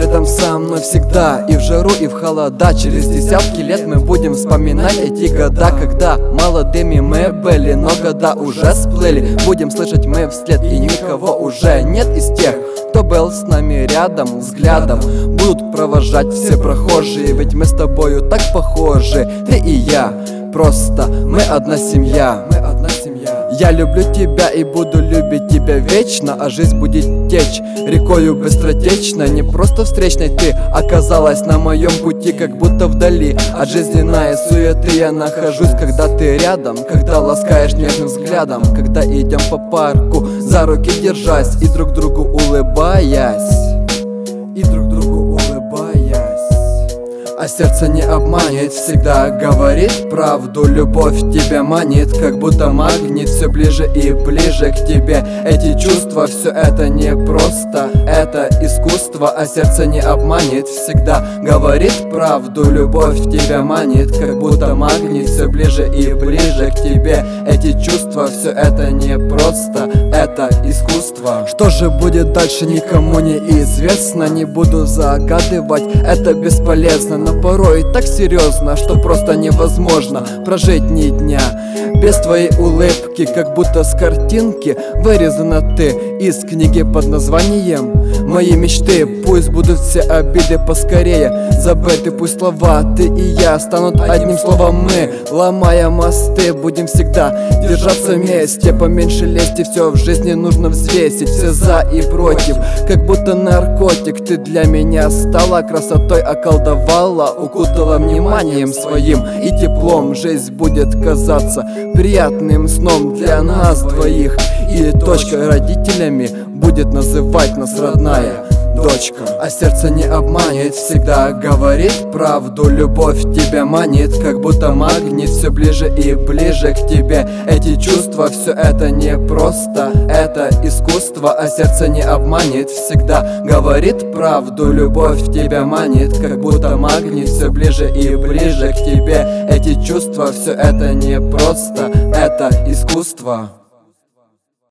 рядом со мной всегда, и в жару, и в холода. Через десятки лет мы будем вспоминать эти года, когда молодыми мы были, но года уже сплыли. Будем слышать мы вслед, и никого уже нет из тех, кто был с нами рядом. Взглядом будут провожать все прохожие, ведь мы с тобою так похожи, ты и я. Просто мы одна семья. Я люблю тебя и буду любить тебя вечно, а жизнь будет течь рекою быстротечно. Не просто встречной ты оказалась на моем пути, как будто вдали от жизненной суеты я нахожусь, когда ты рядом, когда ласкаешь нежным взглядом, когда идем по парку за руки держась и друг другу улыбаясь. А сердце не обманет, всегда говорит правду. Любовь тебя манит, как будто магнит, все ближе и ближе к тебе. Эти чувства, все это не просто, это искусство. А сердце не обманет, всегда говорит правду. Любовь тебя манит, как будто магнит, все ближе и ближе к тебе. Эти чувства, все это не просто, это искусство. Что же будет дальше, никому не известно. Не буду загадывать, это бесполезно. Но порой так серьезно, что просто невозможно прожить ни дня без твоей улыбки, как будто с картинки вырезана ты из книги под названием «Мои мечты». Пусть будут все обиды поскорее забыты, пусть слова «ты» и «я» станут одним словом «мы». Ломая мосты, будем всегда держаться вместе, поменьше лести, все в жизни нужно взвесить, все за и против, как будто наркотик. Ты для меня стала красотой, околдовала, укутала вниманием своим и теплом. Жизнь будет казаться приятным сном для нас двоих, и точка родителями будет называть нас родная дочка. А сердце не обманет, всегда говорит правду. Любовь тебя манит, как будто магнит, все ближе и ближе к тебе. Эти чувства, все это не просто, это искусство. А сердце не обманет, всегда говорит правду. Любовь тебя манит, как будто магнит, все ближе и ближе к тебе. Эти чувства, все это не просто, это искусство.